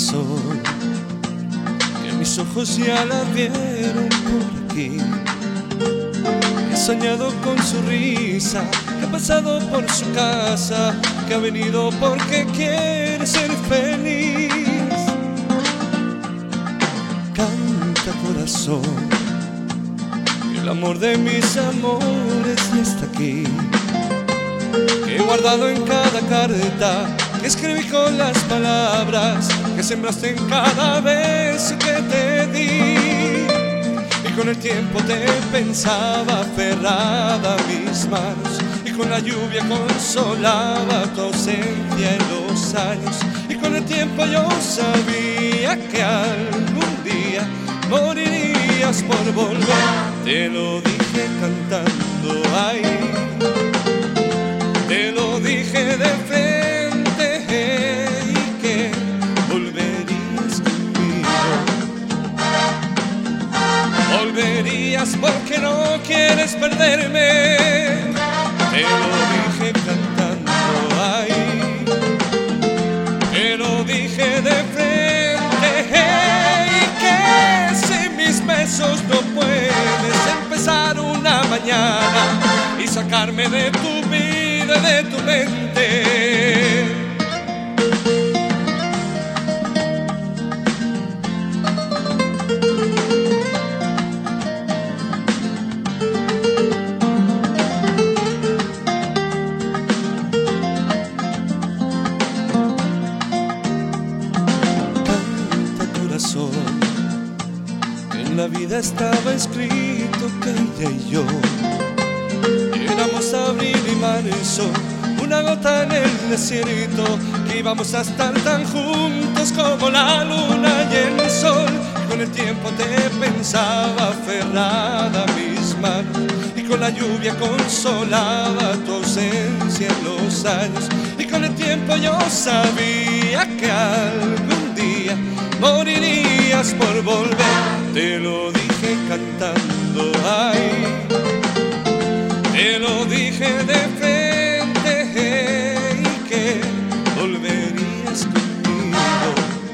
corazón, que mis ojos ya la vieron por aquí. He soñado con su risa, que ha pasado por su casa, que ha venido porque quiere ser feliz. Canta, corazón, que el amor de mis amores ya está aquí, que he guardado en cada carta que escribí con las palabras que sembraste en cada beso que te di. Y con el tiempo te pensaba aferrada a mis manos, y con la lluvia consolaba tu ausencia en los años. Y con el tiempo yo sabía que algún día morirías por volver. Te lo dije cantando, ay, te lo dije de frente, y que volverías conmigo. Volverías porque no quieres perderme. Te lo dije cantando, ay, te lo dije de frente, y que sin mis besos no puedes empezar una mañana y sacarme de tu vida, de tu mente. En la vida estaba escrito que ella y yo éramos abril y marzo, una gota en el desierto, que íbamos a estar tan juntos como la luna y el sol. Y con el tiempo te pensaba aferrada a mis manos, y con la lluvia consolaba tu ausencia en los años. Y con el tiempo yo sabía que algún día morirías por volver. Te lo dije cantando, ay, te lo dije de frente, y que volverías conmigo.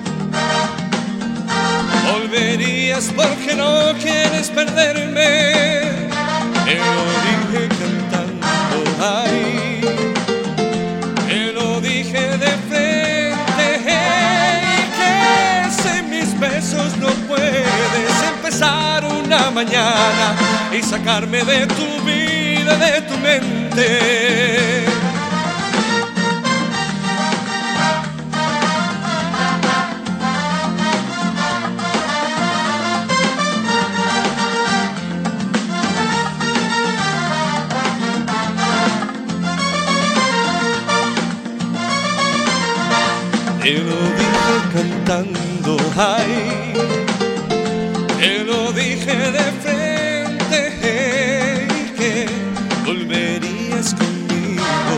Volverías porque no quieres perderme. Te lo dije cantando, ay, te lo dije de frente, besos no puedes empezar una mañana y sacarme de tu vida, de tu mente. Te lo dije cantando, ay, te lo dije de frente, y que volverías conmigo.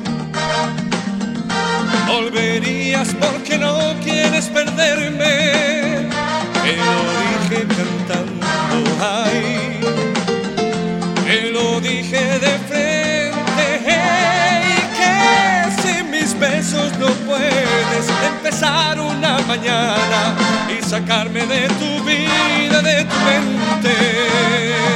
Volverías porque no quieres perderme. Te lo dije cantando, ay, te lo dije de frente, y que sin mis besos no puedes empezar una mañana y sacarme de tu vida, de tu mente.